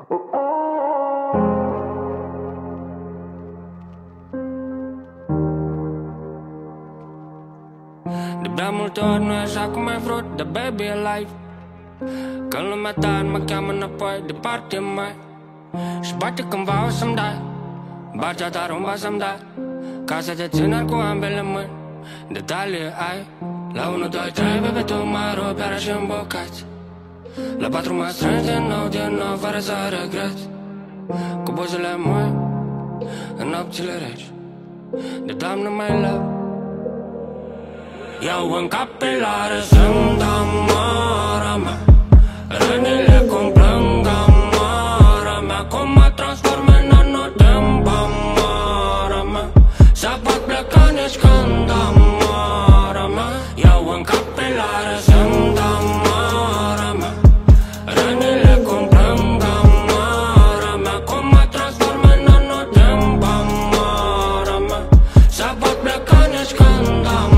De prea multe ori nu e așa cum ai vrut, dar baby e life. Când lumea ta mă cheamă înapoi, departe mai. Și poate cândva o să-mi dai barcea ta rumba să-mi dai, ca să te țină cu ambele mâini. Detalii ai la 1, 2, 3, bebe, tu mă rupi iară și îmbocați. La 4 mă strângi din nou, fără să regreți. Cu buzele moi în nopțile reci de doamnă mai love. Iau în capilare, sunt amara mea, rănile cum plâng amara mea, cum mă transform în anotemp amara mea. Să pot pleca nici când amara mea. Iau în capilare, sunt amara mea, rănile cum plâng amara mea, cum mă transform în anotemp amara mea. Să pot pleca nici când amara.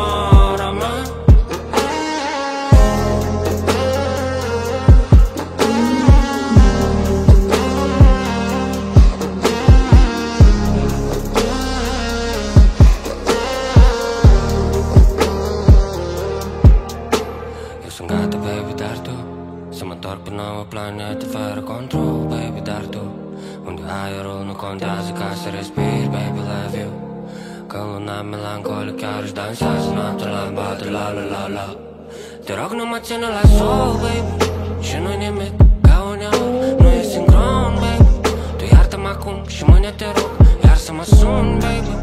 Sunt gata, baby, dar tu să mă întorc pe nouă planetă fără control, baby, dar tu unde aerul nu contează ca să respiri, baby, love you. Când luna melancolic chiar își dansează noaptea la albată, la la la la. Te rog, nu mă ține la sol, baby, și nu-i nimic ca uneori, nu e sincron, baby. Tu iartă-mă acum și mâine te rog iar să mă sun, baby,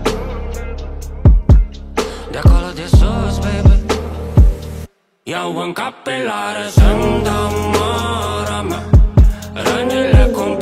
de acolo de sus, baby. Iau în capilare, sunt amara mea, rănile cum